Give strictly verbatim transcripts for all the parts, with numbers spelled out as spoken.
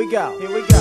we go, here we go.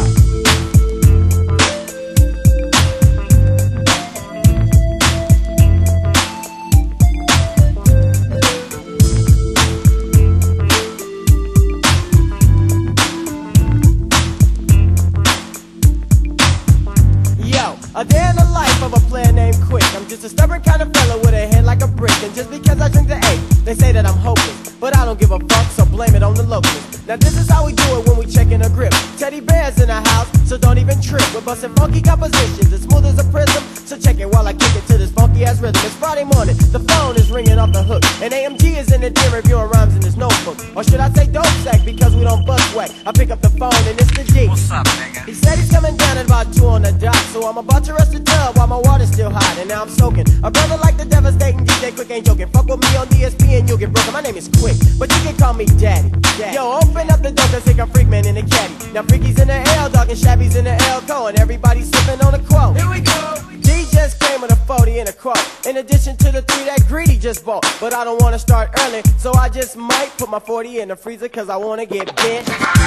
A day in the life of a player named Quick. I'm just a stubborn kind of fella with a head like a brick. And just because I drink the eight, they say that I'm hopeless. But I don't give a fuck, so blame it on the locals. Now this is how we do it when we check in a grip. Teddy bears in the house, so don't even trip. We're busting funky compositions, as smooth as a prism. So check it while I kick it to this funky ass rhythm. It's Friday morning, the phone is ringing off the hook. And A M G is in the den reviewing rhymes in his notebook. Or should I say dope sack, because we don't bust whack. I pick up the phone and it's the G. What's up, nigga? He said he's coming down at about two on the dot. So I'm about to rush the tub while my water's still hot. And now I'm soaking. A brother like the devastating D J Quick ain't joking. Fuck with me on D S P and you'll get broken. My name is Quick, but you can call me Daddy. Daddy. Yo, open up the door, cause think I'm Freak Man in the caddy. Now Freaky's in the L, dog, and Shabby's in the L go. And everybody's sipping on a quote. Here we go. D just came with a forty and a quote. In addition to the three that Greedy just bought. But I don't wanna start early, so I just might put my forty in the freezer, cause I wanna get bit.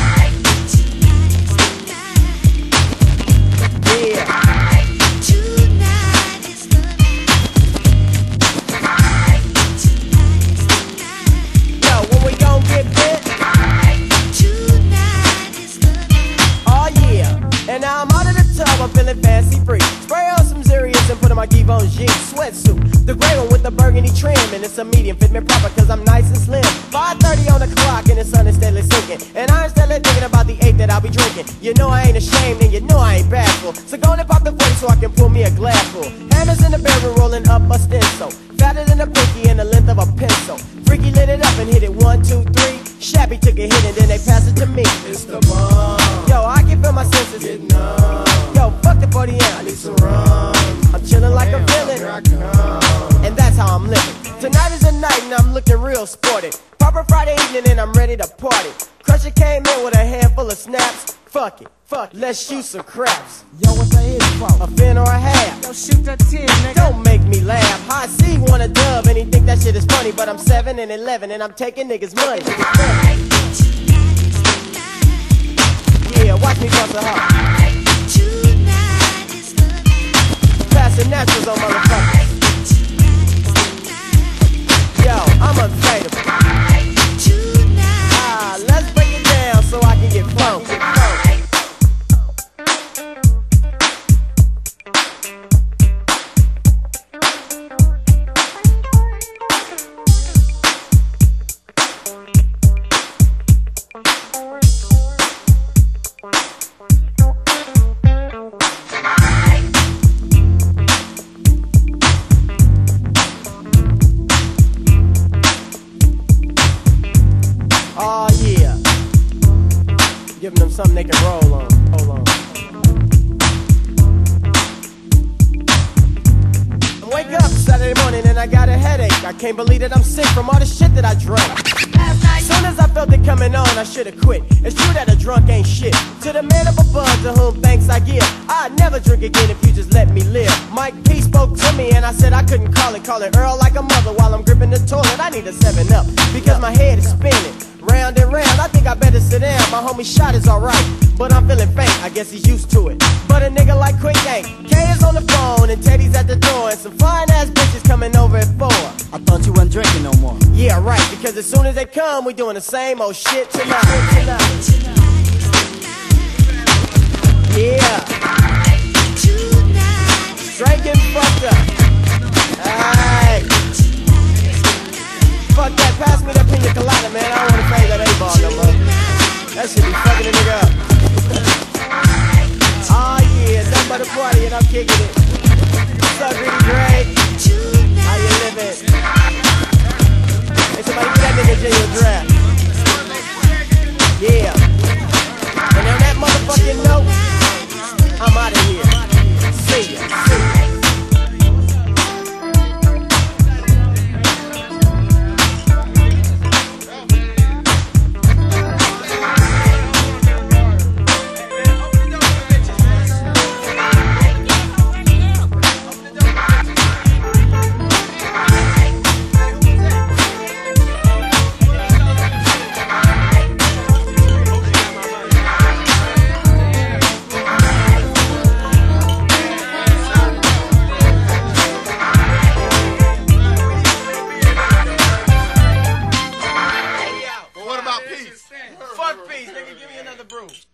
Yeah. I'm feeling fancy free. Spray on some Zerius and put on my Givenchy sweatsuit. The gray one with the burgundy trim. And it's a medium, fit me proper cause I'm nice and slim. five thirty on the clock and the sun is steadily sinking. And I'm steadily thinking about the eight that I'll be drinking. You know I ain't ashamed and you know I ain't bashful. So go and pop the forty so I can pull me a glass full. Hammers in the barrel rolling up a stencil. Fatter than a pinky and the length of a pencil. Freaky lit it up and hit it one, two, three. Shabby took a hit and then they passed it to me. It's the bomb. Yo, I can feel my senses. Get numb. Yo, fuck the forty ounce. I need some rum. I'm chilling like Damn, a villain. Here I come. And that's how I'm living. Tonight is the night and I'm looking real sporty. Proper Friday evening and I'm ready to party. Crusher came in with a handful of snaps. Fuck it, fuck it. Let's shoot some craps. Yo, what the hit for? A fin or a half. Yo, shoot that ten, nigga. Don't make me laugh. I see one a dub and he think that shit is funny. But I'm seven and eleven and I'm taking niggas' money. Yeah, watch me bust a hop. Passing naturals on motherfuckers. Yo, I'm unfadable. Ah, let's break it down so I can get funky. Oh yeah, giving them something they can roll on. Hold on. I wake up Saturday morning and I got a headache. I can't believe that I'm sick from all the shit that I drank. Soon as I felt it coming on, I should've quit. It's true that a drunk ain't shit. To the man up above, to whom thanks I give, I'd never drink again if you just let me live. Mike P spoke to me and I said I couldn't call it. Call it Earl like a mother while I'm gripping the toilet. I need a seven up because my head is spinning. Round and round, I think I better sit down. My homie shot is alright, but I'm feeling faint, I guess he's used to it. But a nigga like Quick ain't. K is on the phone and Teddy's at the door. And some fine ass bitches coming over at four. I thought you wasn't drinking no more. Yeah, right, because as soon as they come, we doing the same old shit tonight. Yeah. Straight getting fucked up.